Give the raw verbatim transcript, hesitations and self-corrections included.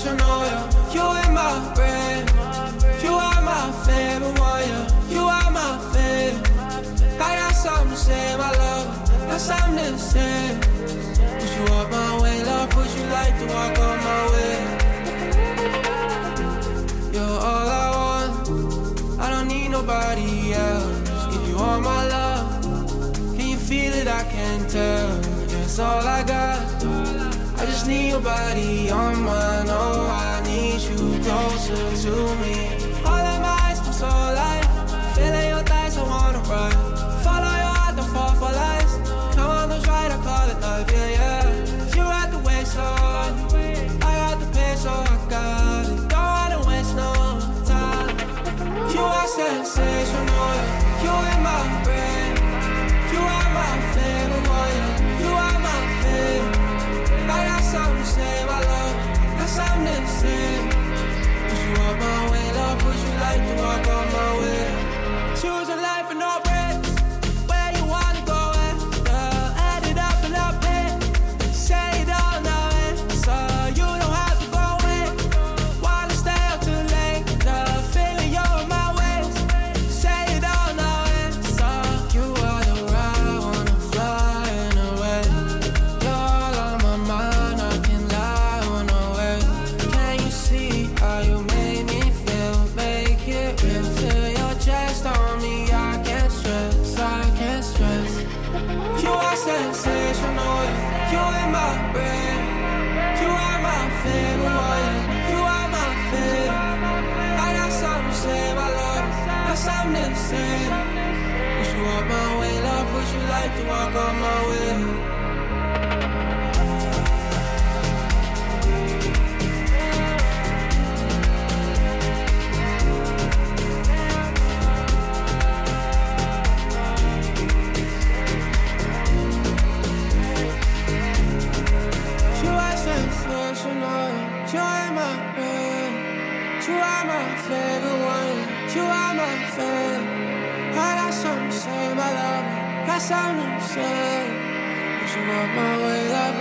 sensational, yeah. You in my brain. You are my favorite one, yeah. You are my favorite. I got something to say, my love. Got something to say. Push you up my way, love. Push you like to walk on my way. You're all I want. I don't need nobody else. Give you all my love. Can you feel it? I can tell. It's all I got. I just need your body on mine. Oh, I need you closer to me. All of my eyes feel so light. Feeling your thighs, I wanna ride. Follow your heart, don't fall for lies. Come on, let's ride, I call it love, yeah, yeah. You got the way, so I got the pace, so I got it. Don't wanna waste no time. You are sensational, you in my brain. You are my favorite one, you are my favorite. I got something to say, my love. Got something to say. Push you up my way, love. Push you like to walk on my way. Choose a life with no breaks. Where you wanna go, eh? Uh, add it up and up it. Say it all now, eh? So you don't have to go away. Wanna stay up too late. The feeling you're in my ways. Say it all now, eh? So you are the ride, I wanna fly away. You're all on my mind, I can't lie, I wanna wait. Can you see how you made me feel? Make it real, feel your chest on me. I can't stress, I can't stress. You are sensational, you in my brain. You are my favorite one, you are my favorite. I got something to say, my love, got something to say. Push you up my way, love, push you like to walk on my way. You are my friend. You are my favorite one. You are my friend. I got something to say, my love. Got something to say. Push you up my way, love.